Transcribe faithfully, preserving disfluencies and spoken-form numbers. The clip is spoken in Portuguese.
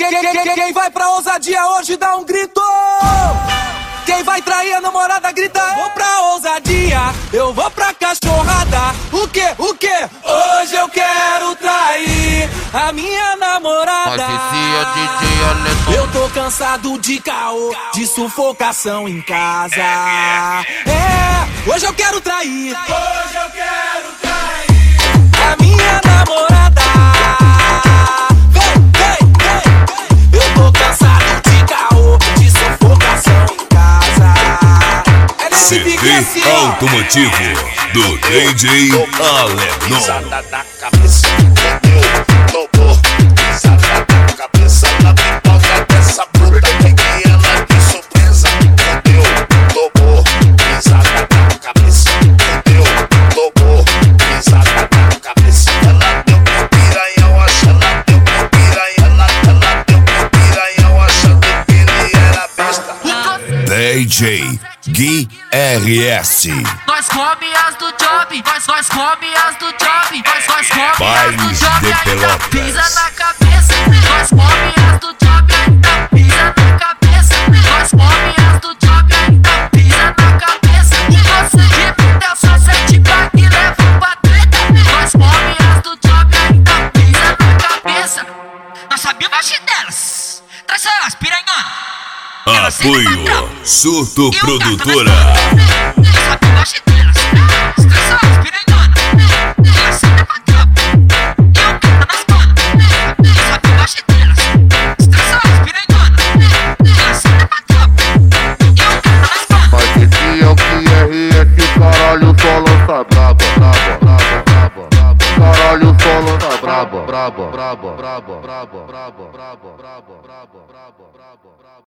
Quem vai pra ousadia hoje dá um grito. Quem vai trair a namorada grita. Eu vou pra ousadia, eu vou pra cachorrada. O que, o que? Hoje eu quero trair a minha namorada. Eu tô cansado de caô, de sufocação em casa. É, hoje eu quero trair. Hoje eu quero trair a minha namorada. Vem, vem, vem, vem. Eu tô cansado de caô, de sufocação em casa. É nesse C pique D assim, ó. Automotivo do D J Alemão. Pisada na cabeça, entendeu? Tomou pisada na cabeça, na pipoca dessa puta. Peguei ela de surpresa, entendeu? Tomou pisada na cabeça, entendeu? Tomou pisada na cabeça. Ela deu pro piranhão, acha, ela deu pro piranhão, ela, ela deu pro piranhão, achando que ele era besta. D J Gui R S. Nós come as do job, nós, nós come as do job, nós, nós come as do Bailes job, de ainda Pelotas. pisa na cabeça. Nós come as do job, ainda pisa na cabeça. Nós come as do job, ainda pisa na cabeça. E você que perdeu só sete pra que leva pra treta. Nós come as do job, ainda pisa na cabeça. Nós sabemos delas, traz elas, piranhona. Apoio Surto Produtora. Mas esse é o que R S, caralho, só lança braba, braba, braba, braba, braba. Caralho, só lança braba, braba, braba, braba, braba, braba, braba, braba, braba, braba, braba.